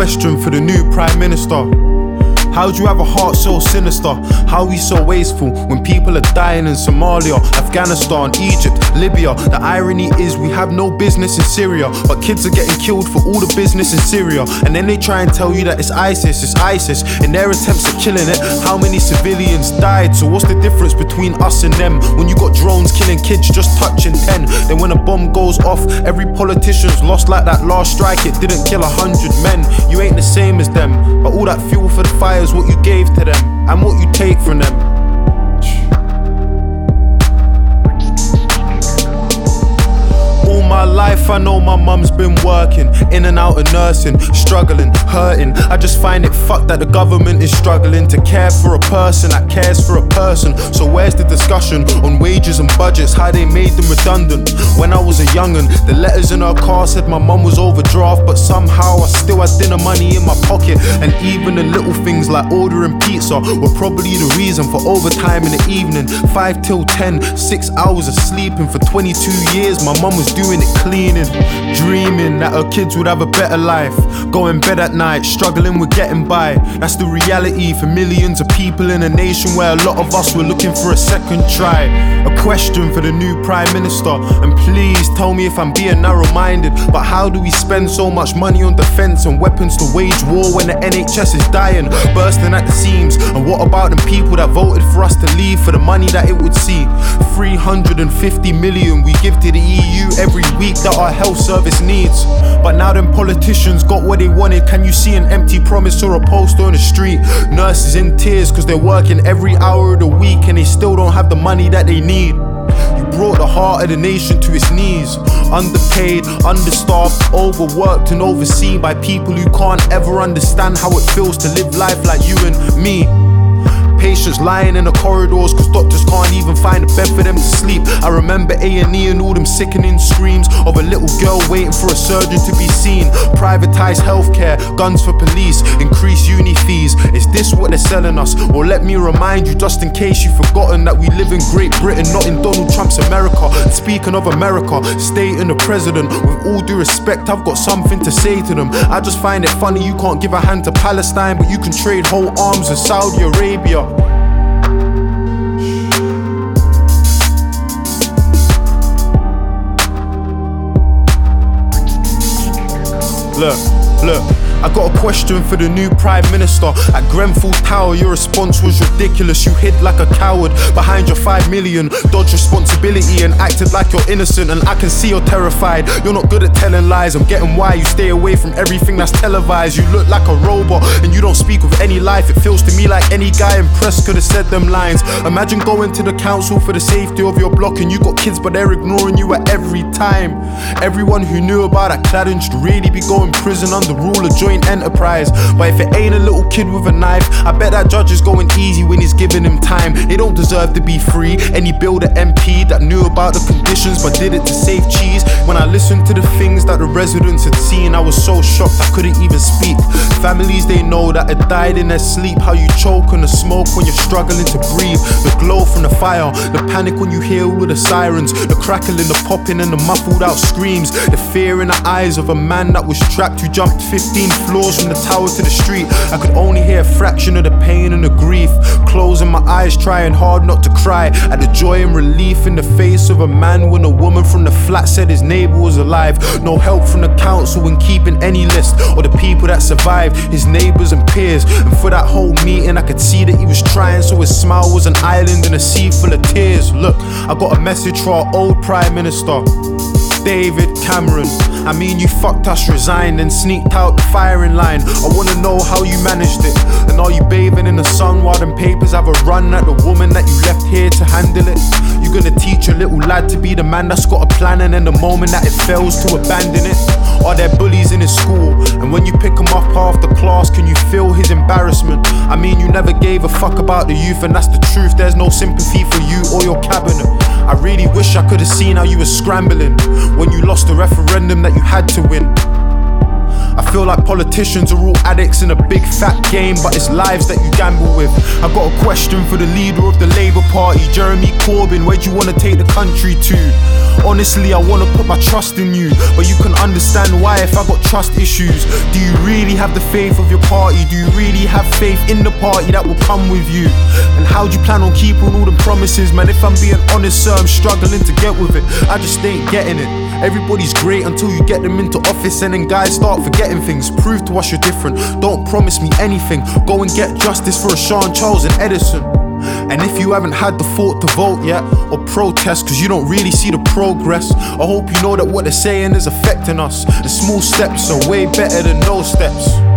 question for the new Prime Minister. How do you have a heart so sinister? How are we so wasteful when people are dying in Somalia, Afghanistan, Egypt, Libya? The irony is we have no business in Syria, but kids are getting killed for all the business in Syria. And then they try and tell you that it's ISIS. In their attempts at killing it, how many civilians died? So what's the difference between us and them? When you got drones killing kids just touching 10, then when a bomb goes off, every politician's lost like that last strike. It didn't kill 100 men. You ain't the same as them, but all that fuel for the fire is what you gave to them and what you take from them. All my life I know my mum's been working, in and out of nursing, struggling, hurting. I just find it fucked that the government is struggling to care for a person that cares for a person. So where's the discussion on wages and budgets, how they made them redundant? When I was a young'un, the letters in her car said my mum was overdraft, but somehow I still had dinner money in my pocket. And even the little things like ordering pizza were probably the reason for overtime in the evening. 5 till 10, 6 hours of sleeping for 22 years. My mum was doing it cleaning, dreaming that her kids would have a better life, going bed at night, struggling with getting by. That's the reality for millions of people in a nation where a lot of us were looking for a second try. A question for the new Prime Minister, and please tell me if I'm being narrow-minded, but how do we spend so much money on defence and weapons to wage war when the NHS is dying, bursting at the seams? And what about the people that voted for us to leave for the money that it would see? 350 million we give to the EU every week that our health service needs. But now them politicians got what they wanted. Can you see an empty promise or a poster on the street? Nurses in tears cause they're working every hour of the week and they still don't have the money that they need. You brought the heart of the nation to its knees. Underpaid, understaffed, overworked and overseen by people who can't ever understand how it feels to live life like you and me. Patients lying in the corridors cause doctors can't even find a bed for them to sleep. I remember A&E and all them sickening screams of a little girl waiting for a surgeon to be seen. Privatised healthcare, guns for police, increased uni fees. Is this what they're selling us? Or let me remind you, just in case you've forgotten, that we live in Great Britain, not in Donald Trump's America. Speaking of America, stating the president, with all due respect, I've got something to say to them. I just find it funny you can't give a hand to Palestine, but you can trade whole arms with Saudi Arabia. Look, I got a question for the new Prime Minister. At Grenfell Tower, your response was ridiculous. You hid like a coward behind your 5 million, dodged responsibility and acted like you're innocent. And I can see you're terrified. You're not good at telling lies. I'm getting why you stay away from everything that's televised. You look like a robot and you don't speak with any life. It feels to me like any guy in press could have said them lines. Imagine going to the council for the safety of your block and you got kids but they're ignoring you at every time. Everyone who knew about that cladding should really be going prison under rule of joint enterprise. But if it ain't a little kid with a knife, I bet that judge is going easy when he's giving him time. They don't deserve to be free. Any builder MP that knew about the conditions but did it to save cheese. When I listened to the things that the residents had seen, I was so shocked I couldn't even speak. Families they know that had died in their sleep. How you choke on the smoke when you're struggling to breathe. The glow from the fire, the panic when you hear all the sirens, the crackling, the popping and the muffled out screams. The fear in the eyes of a man that was trapped who jumped 15 floors from the tower to the street. I could only hear a fraction of the pain and the grief. Closing my eyes, trying hard not to cry at the joy and relief in the face of a man when a woman from the flat said his neighbour was alive. No help from the council in keeping any list or the people that survived, his neighbours and peers. And for that whole meeting I could see that he was trying, so his smile was an island in a sea full of tears. Look, I got a message for our old Prime Minister, David Cameron. I mean, you fucked us, resigned and sneaked out the firing line. I wanna know how you managed it. And are you bathing in the sun while them papers have a run at the woman that you left here to handle it? You gonna teach your little lad to be the man that's got a plan, and then the moment that it fails to abandon it? Are there bullies in his school? And when you pick him up after class, can you feel his embarrassment? I mean, you never gave a fuck about the youth, and that's the truth. There's no sympathy for you or your cabinet. I really wish I could have seen how you were scrambling when you lost the referendum that you had to win. I feel like politicians are all addicts in a big fat game, but it's lives that you gamble with. I got a question for the leader of the Labour Party, Jeremy Corbyn. Where do you want to take the country to? Honestly, I want to put my trust in you, but you can understand why if I got trust issues. Do you really have the faith of your party? Do you really have faith in the party that will come with you? And how do you plan on keeping all the promises? Man, if I'm being honest, sir, I'm struggling to get with it. I just ain't getting it. Everybody's great until you get them into office, and then guys start forgetting things. Prove to us you're different. Don't promise me anything. Go and get justice for a Sean Charles and Edison. And if you haven't had the thought to vote yet, or protest cause you don't really see the progress, I hope you know that what they're saying is affecting us. The small steps are way better than no steps.